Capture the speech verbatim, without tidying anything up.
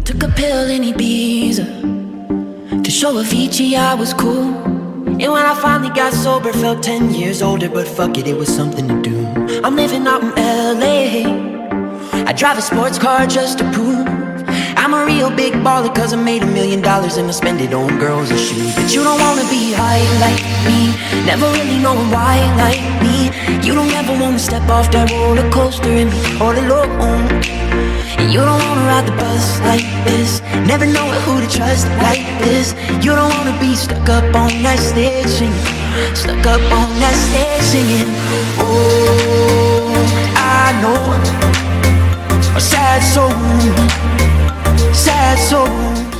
Took a pill in Ibiza to show Avicii I was cool. And when I finally got sober, felt ten years older. But fuck it, it was something to do. I'm living out in L A. I drive a sports car just to prove I'm a real big baller, cause I made a million dollars and I spend it on girls and shoes. But you don't wanna be high like me, never really knowing why like me. You don't ever wanna step off that roller coaster and be all alone. And you don't wanna ride the bus like this, never knowing who to trust like this. You don't wanna be stuck up on that stage singing, stuck up on that stage singing. Oh, I know a sad soul, sad soul.